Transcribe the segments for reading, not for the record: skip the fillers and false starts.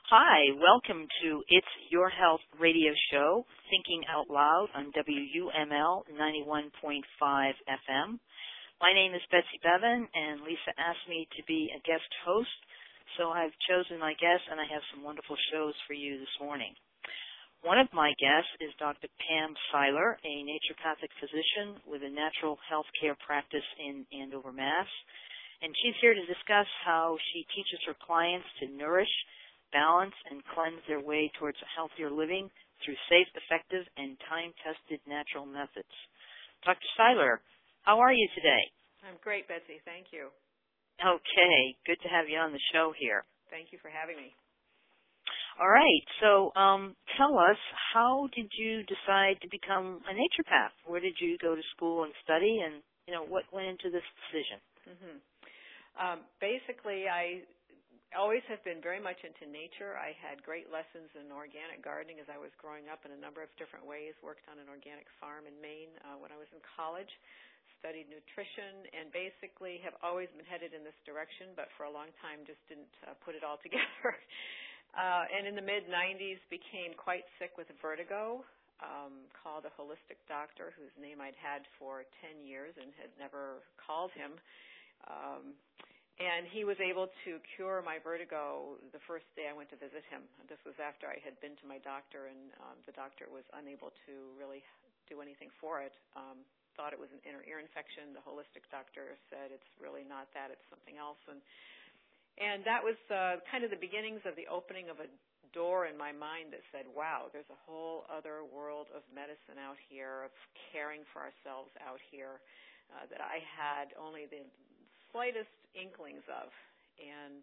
Hi, welcome to It's Your Health radio show, Thinking Out Loud on WUML 91.5 FM. My name is Betsy Bevan, and Lisa asked me to be a guest host, so I've chosen my guest, and I have some wonderful shows for you this morning. One of my guests is Dr. Pam Seiler, a naturopathic physician with a natural health care practice in Andover, Mass., and she's here to discuss how she teaches her clients to nourish, balance, and cleanse their way towards a healthier living through safe, effective, and time-tested natural methods. Dr. Seiler, how are you today? I'm great, Betsy. Thank you. Okay. Good to have you on the show here. Thank you for having me. All right. So tell us, how did you decide to become a naturopath? Where did you go to school and study, and, what went into this decision? Basically, I always have been very much into nature. I had great lessons in organic gardening as I was growing up in a number of different ways, worked on an organic farm in Maine when I was in college, studied nutrition, and basically have always been headed in this direction, but for a long time just didn't put it all together. And in the mid-'90s became quite sick with vertigo, called a holistic doctor whose name I'd had for 10 years and had never called him. And he was able to cure my vertigo the first day I went to visit him. This was after I had been to my doctor, and the doctor was unable to really do anything for it. Thought it was an inner ear infection. The holistic doctor said it's really not that, it's something else. And that was kind of the beginnings of the opening of a door in my mind that said, wow, there's a whole other world of medicine out here, of caring for ourselves out here that I had only the slightest inklings of. And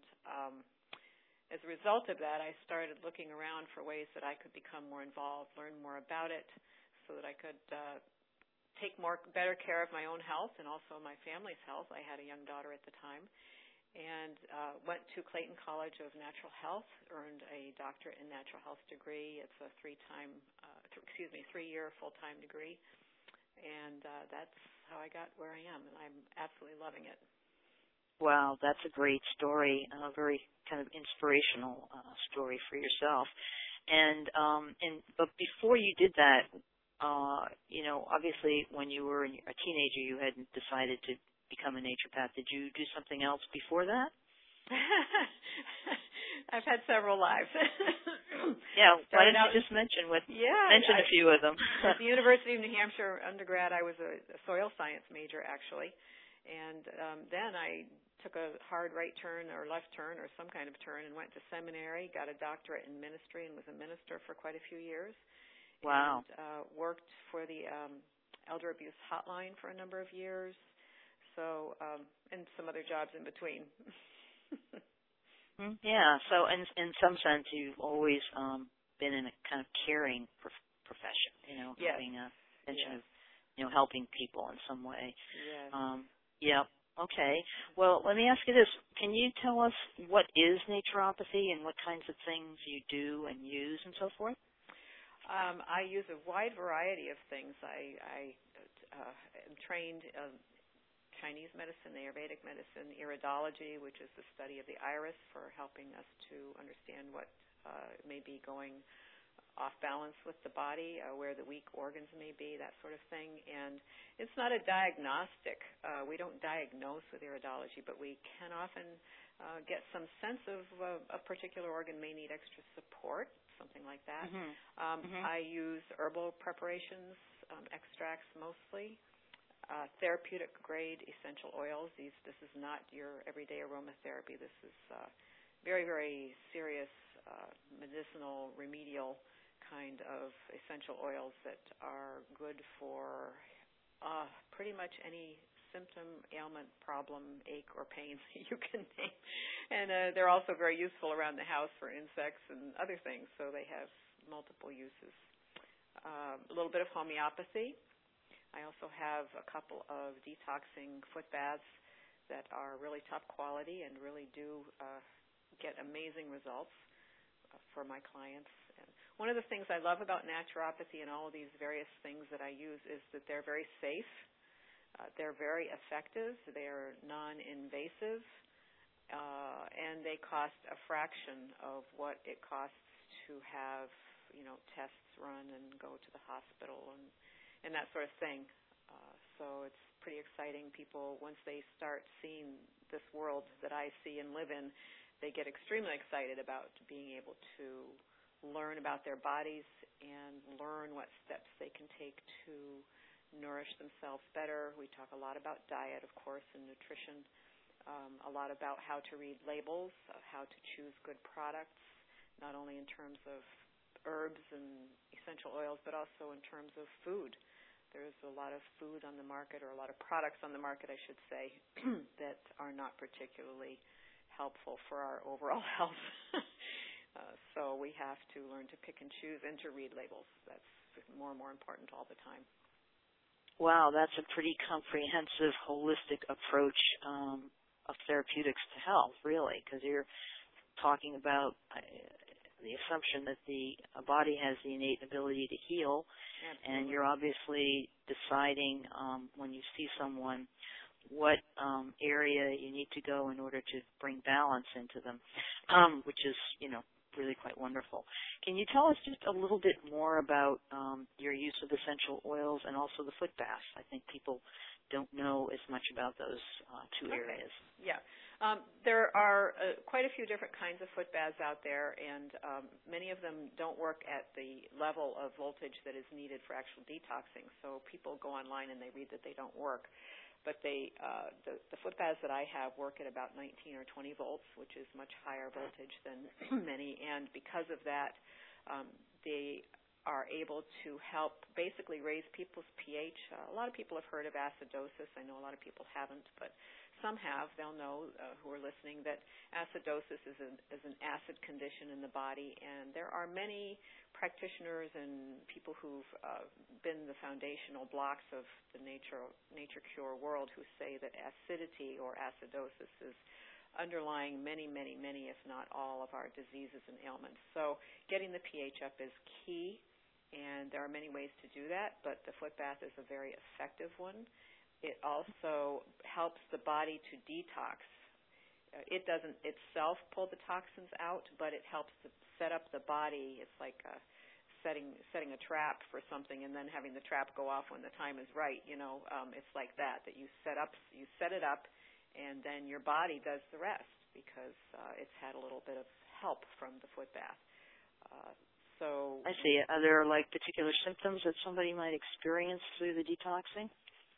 as a result of that, I started looking around for ways that I could become more involved, learn more about it, so that I could take better care of my own health and also my family's health. I had a young daughter at the time, and went to Clayton College of Natural Health, earned a doctorate in natural health degree. It's a three-year full-time degree, and that's how I got where I am, and I'm absolutely loving it. Wow, that's a great story, a very kind of inspirational story for yourself. But before you did that, obviously when you were a teenager, you hadn't decided to become a naturopath. Did you do something else before that? I've had several lives. Yeah, why didn't you just mention a few of them? At the University of New Hampshire undergrad, I was a soil science major, actually. And then I took a hard right turn or left turn or some kind of turn and went to seminary, got a doctorate in ministry, and was a minister for quite a few years. Wow. And worked for the elder abuse hotline for a number of years. So, and some other jobs in between. Yeah. So, in some sense, you've always been in a kind of caring profession. Yes. Having a intention of helping people in some way. Yes. Yeah. Okay. Well, let me ask you this: can you tell us what is naturopathy and what kinds of things you do and use and so forth? I use a wide variety of things. I am trained in Chinese medicine, Ayurvedic medicine, iridology, which is the study of the iris for helping us to understand what may be going off balance with the body, where the weak organs may be, that sort of thing. And it's not a diagnostic. We don't diagnose with iridology, but we can often get some sense of a particular organ may need extra support, something like that. I use herbal preparations, extracts mostly, therapeutic grade essential oils. This is not your everyday aromatherapy. This is very, very serious medicinal, remedial kind of essential oils that are good for pretty much any symptom, ailment, problem, ache, or pain you can name. And they're also very useful around the house for insects and other things, so they have multiple uses. A little bit of homeopathy. I also have a couple of detoxing foot baths that are really top quality and really do get amazing results for my clients. And one of the things I love about naturopathy and all of these various things that I use is that they're very safe. They're very effective. They're non-invasive. And and they cost a fraction of what it costs to have, tests run and go to the hospital and that sort of thing. So it's pretty exciting. People, once they start seeing this world that I see and live in, they get extremely excited about being able to learn about their bodies and learn what steps they can take to nourish themselves better. We talk a lot about diet, of course, and nutrition, a lot about how to read labels, how to choose good products, not only in terms of herbs and essential oils, but also in terms of food. There's a lot of food on the market, or a lot of products on the market, I should say, that are not particularly helpful for our overall health. So we have to learn to pick and choose and to read labels. That's more and more important all the time. Wow, that's a pretty comprehensive, holistic approach of therapeutics to health, really, because you're talking about the assumption that the body has the innate ability to heal. Absolutely. And you're obviously deciding when you see someone what area you need to go in order to bring balance into them, which is, really quite wonderful. Can you tell us just a little bit more about your use of essential oils and also the foot bath? I think people don't know as much about those two areas. Yeah. There are quite a few different kinds of foot baths out there, and many of them don't work at the level of voltage that is needed for actual detoxing. So people go online and they read that they don't work. But the foot baths that I have work at about 19 or 20 volts, which is much higher voltage than many. And because of that, they are able to help basically raise people's pH. A lot of people have heard of acidosis. I know a lot of people haven't, but some have. They'll know who are listening that acidosis is an acid condition in the body, and there are many practitioners and people who've been the foundational blocks of the nature cure world who say that acidity or acidosis is underlying many, if not all, of our diseases and ailments. So getting the pH up is key, and there are many ways to do that, but the foot bath is a very effective one. It also helps the body to detox. It doesn't itself pull the toxins out, but it helps to set up the body. It's like setting a trap for something and then having the trap go off when the time is right. It's like that you set it up, and then your body does the rest because it's had a little bit of help from the foot bath. So I see. Are there particular symptoms that somebody might experience through the detoxing?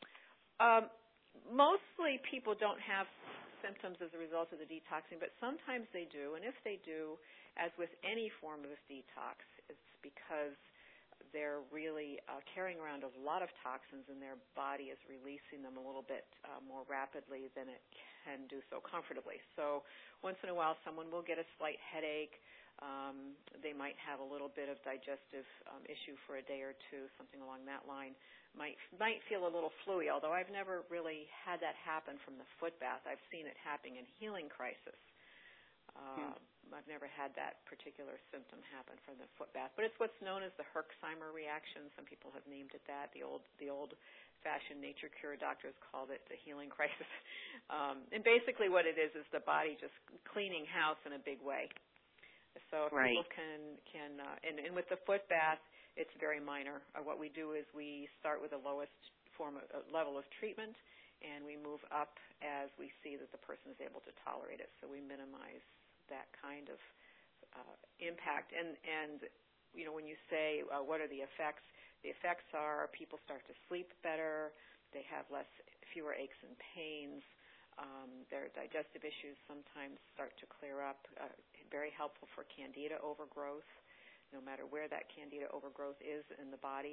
Mostly people don't have symptoms as a result of the detoxing, but sometimes they do. And if they do, as with any form of detox, it's because they're really carrying around a lot of toxins and their body is releasing them a little bit more rapidly than it can do so comfortably. So once in a while someone will get a slight headache. They might have a little bit of digestive issue for a day or two, something along that line. Might feel a little fluey, although I've never really had that happen from the foot bath. I've seen it happening in healing crisis. I've never had that particular symptom happen from the foot bath, but it's what's known as the Herxheimer reaction. Some people have named it that. The old-fashioned nature cure doctors called it the healing crisis. And basically what it is the body just cleaning house in a big way. So right. People can and with the foot bath, it's very minor. What we do is we start with the lowest level of treatment, and we move up as we see that the person is able to tolerate it. So we minimize that kind of impact. And when you say what are the effects are people start to sleep better, they have fewer aches and pains. Their digestive issues sometimes start to clear up. Very helpful for candida overgrowth, no matter where that candida overgrowth is in the body.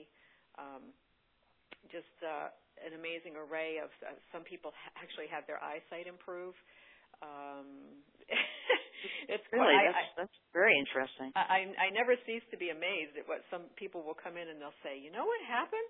Just an amazing array of some people actually have their eyesight improve. It's really that's very interesting. I never cease to be amazed at what some people will come in and they'll say, you know what happened?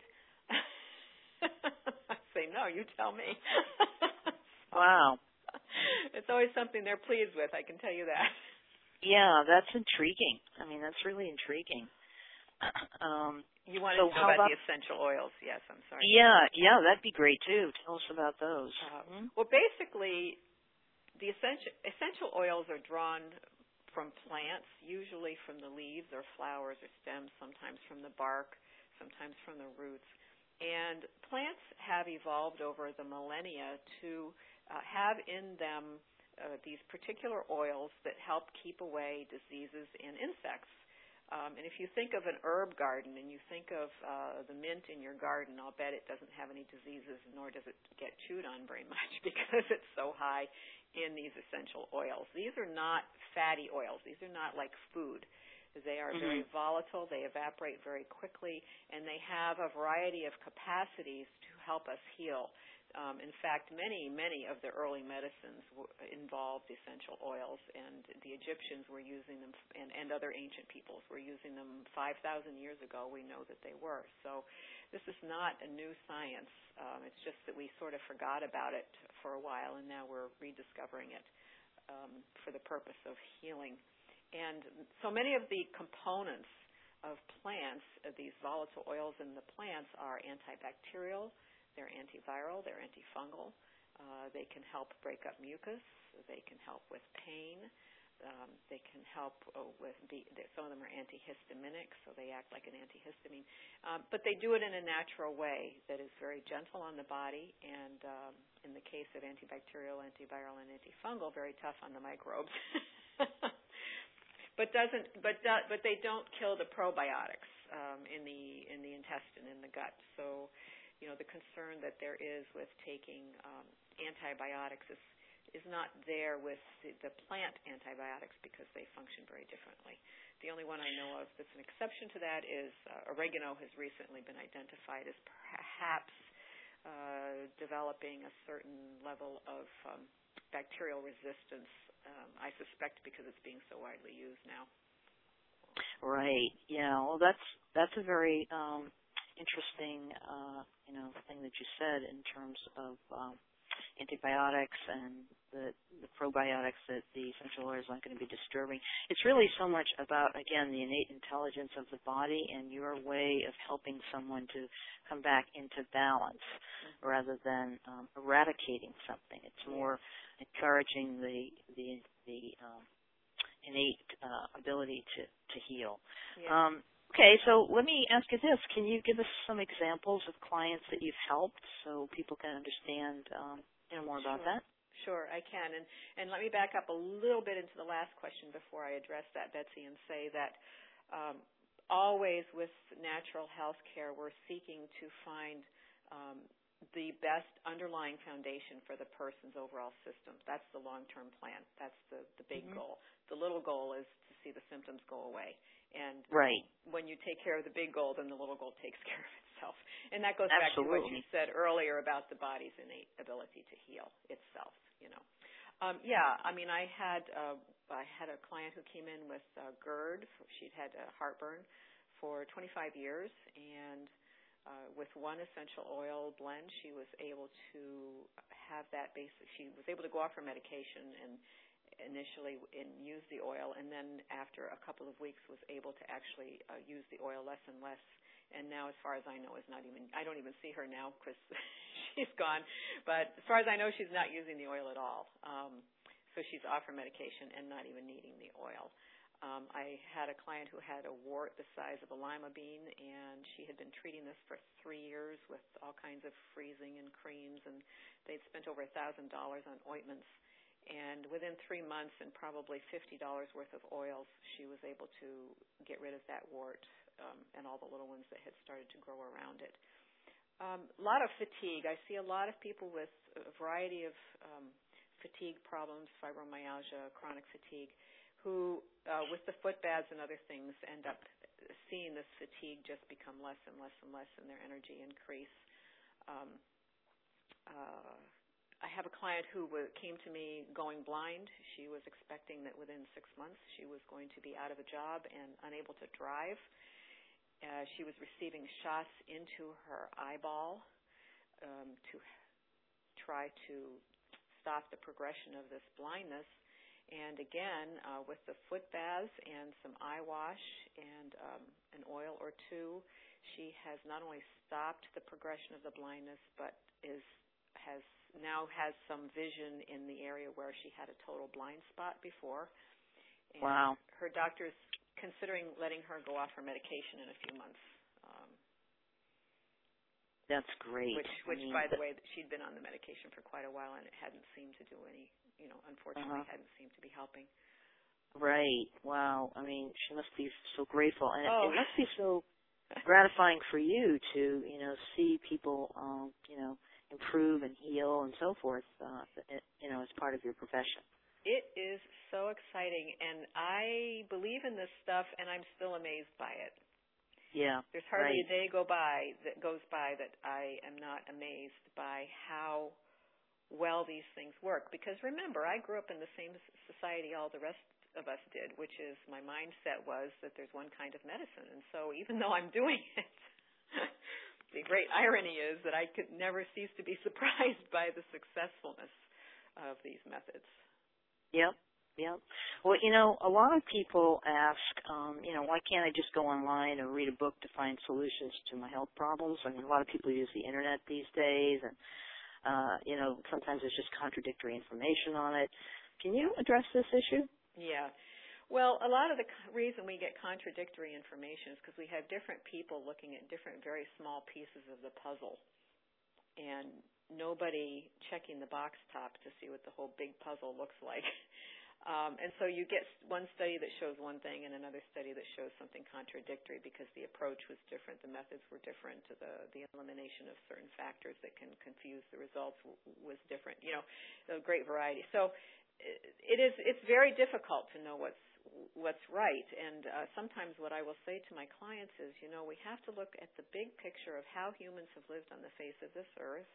I say, no, you tell me. Wow. It's always something they're pleased with, I can tell you that. Yeah, that's intriguing. I mean, that's really intriguing. You wanted to know about the essential oils. Yes, I'm sorry. Yeah, that'd be great, too. Tell us about those. Well, basically, the essential oils are drawn from plants, usually from the leaves or flowers or stems, sometimes from the bark, sometimes from the roots. And plants have evolved over the millennia to have in them these particular oils that help keep away diseases and insects. And if you think of an herb garden and you think of the mint in your garden, I'll bet it doesn't have any diseases, nor does it get chewed on very much because it's so high in these essential oils. These are not fatty oils. These are not like food. They are very volatile. They evaporate very quickly, and they have a variety of capacities to help us heal. In fact, many of the early medicines involved essential oils, and the Egyptians were using them, and other ancient peoples were using them 5,000 years ago. We know that they were. So this is not a new science. It's just that we sort of forgot about it for a while, and now we're rediscovering it for the purpose of healing. And so many of the components of plants, these volatile oils in the plants, are antibacterial, they're antiviral, they're antifungal. They can help break up mucus. They can help with pain. They can help with, some of them are antihistaminic, so they act like an antihistamine. But they do it in a natural way that is very gentle on the body, and in the case of antibacterial, antiviral, and antifungal, very tough on the microbes. But they don't kill the probiotics in the intestine, in the gut. So, the concern that there is with taking antibiotics is not there with the plant antibiotics because they function very differently. The only one I know of that's an exception to that is oregano has recently been identified as perhaps developing a certain level of bacterial resistance. I suspect because it's being so widely used now. Right. Yeah. Well, that's a very interesting, thing that you said in terms of antibiotics and the probiotics that the essential oils aren't going to be disturbing. It's really so much about, again, the innate intelligence of the body and your way of helping someone to come back into balance rather than eradicating something. It's more encouraging the innate ability to heal. Yeah. Okay, so let me ask you this. Can you give us some examples of clients that you've helped so people can understand more about that? Sure, I can. And let me back up a little bit into the last question before I address that, Betsy, and say that always with natural health care, we're seeking to find the best underlying foundation for the person's overall system. That's the long-term plan. That's the big goal. The little goal is to see the symptoms go away. And when you take care of the big goal, then the little goal takes care of itself. And that goes back to what you said earlier about the body's innate ability to heal itself. I had a client who came in with GERD. She'd had heartburn for 25 years, and with one essential oil blend, she was able to have that she was able to go off her medication and initially use the oil, and then after a couple of weeks was able to actually use the oil less and less. And now, as far as I know, I don't even see her now because she's gone. But as far as I know, she's not using the oil at all. So she's off her medication and not even needing the oil. I had a client who had a wart the size of a lima bean, and she had been treating this for 3 years with all kinds of freezing and creams, and they'd spent over $1,000 on ointments. And within 3 months and probably $50 worth of oils, she was able to get rid of that wart and all the little ones that had started to grow around it. A lot of fatigue. I see a lot of people with a variety of fatigue problems, fibromyalgia, chronic fatigue, who, with the foot baths and other things, end up seeing this fatigue just become less and less and less and their energy increase. I have a client who came to me going blind. She was expecting that within 6 months she was going to be out of a job and unable to drive. She was receiving shots into her eyeball to try to stop the progression of this blindness. And again, with the foot baths and some eye wash and an oil or two, she has not only stopped the progression of the blindness, but has now has some vision in the area where she had a total blind spot before. And wow. her doctor's considering letting her go off her medication in a few months. That's great. Which, by the way, she'd been on the medication for quite a while, and it hadn't seemed to do any, unfortunately, hadn't seemed to be helping. Right. Wow. I mean, she must be so grateful, and it must be so gratifying for you to, see people, improve and heal and so forth, as part of your profession. It is so exciting, and I believe in this stuff, and I'm still amazed by it. Yeah. There's hardly a day goes by that I am not amazed by how well these things work. Because remember, I grew up in the same society all the rest of us did, which is my mindset was that there's one kind of medicine. And so even though I'm doing it, the great irony is that I could never cease to be surprised by the successfulness of these methods. Yep. Yep. Well, a lot of people ask, why can't I just go online or read a book to find solutions to my health problems? I mean, a lot of people use the Internet these days, and, sometimes there's just contradictory information on it. Can you address this issue? Yeah. Well, a lot of the reason we get contradictory information is because we have different people looking at different very small pieces of the puzzle, and nobody checking the box top to see what the whole big puzzle looks like. And so you get one study that shows one thing and another study that shows something contradictory because the approach was different, the methods were different, the elimination of certain factors that can confuse the results was different. A great variety. So it's very difficult to know what's right. And sometimes what I will say to my clients is, we have to look at the big picture of how humans have lived on the face of this earth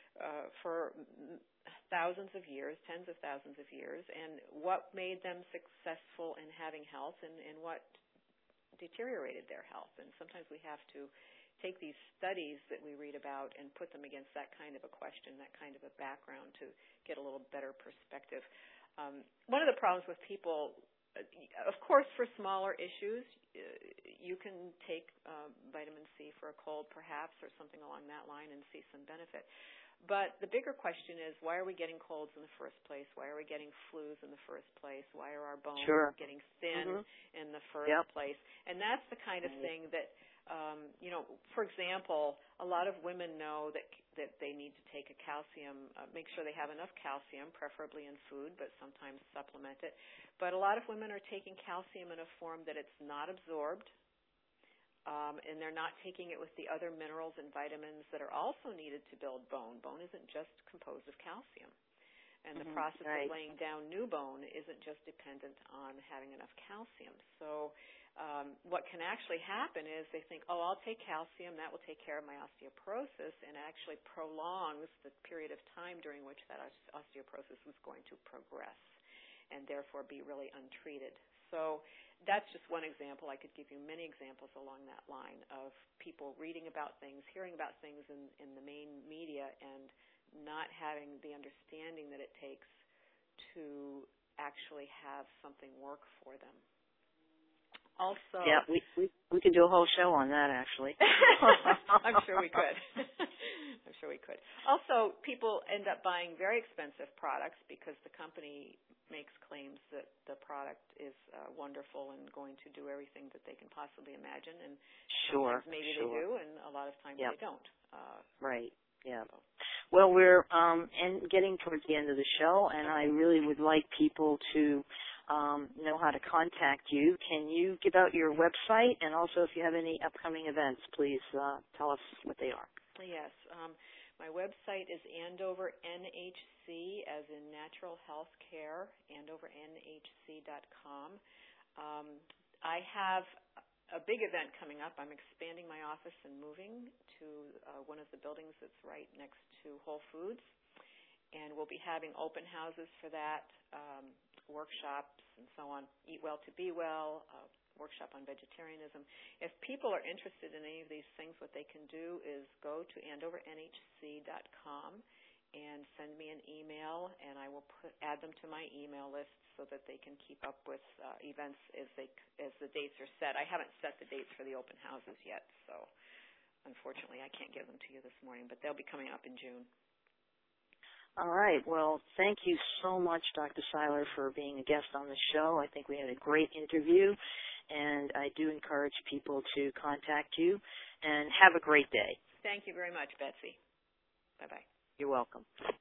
for thousands of years, tens of thousands of years, and what made them successful in having health and what deteriorated their health. And sometimes we have to take these studies that we read about and put them against that kind of a question, that kind of a background to get a little better perspective. One of the problems with people, of course, for smaller issues, you can take vitamin C for a cold perhaps or something along that line and see some benefit. But the bigger question is, why are we getting colds in the first place? Why are we getting flus in the first place? Why are our bones getting thin in the first place? And that's the kind of thing that, for example, a lot of women know that they need to take a calcium, make sure they have enough calcium, preferably in food, but sometimes supplement it. But a lot of women are taking calcium in a form that it's not absorbed, and they're not taking it with the other minerals and vitamins that are also needed to build bone. Bone isn't just composed of calcium. And the process of laying down new bone isn't just dependent on having enough calcium. So what can actually happen is they think, I'll take calcium, that will take care of my osteoporosis, and it actually prolongs the period of time during which that osteoporosis was going to progress and therefore be really untreated. So that's just one example. I could give you many examples along that line of people reading about things, hearing about things in the main media, and not having the understanding that it takes to actually have something work for them. Also, yeah, we could do a whole show on that, actually. I'm sure we could. I'm sure we could. Also, people end up buying very expensive products because the company makes claims that the product is wonderful and going to do everything that they can possibly imagine. And sometimes maybe they do, and a lot of times they don't. Right. Yeah. Well, we're getting towards the end of the show, and I really would like people to know how to contact you. Can you give out your website, and also if you have any upcoming events, please tell us what they are. Yes. My website is Andover NHC, as in Natural Health Care, AndoverNHC.com. I have a big event coming up. I'm expanding my office and moving to one of the buildings that's right next to Whole Foods, and we'll be having open houses for that, workshops and so on, Eat Well to Be Well, workshop on vegetarianism. If people are interested in any of these things, what they can do is go to AndoverNHC.com and send me an email, and I will add them to my email list so that they can keep up with events as the dates are set. I haven't set the dates for the open houses yet, so unfortunately I can't give them to you this morning, but they'll be coming up in June. All right. Well, thank you so much, Dr. Seiler, for being a guest on the show. I think we had a great interview, and I do encourage people to contact you. And have a great day. Thank you very much, Betsy. Bye-bye. You're welcome.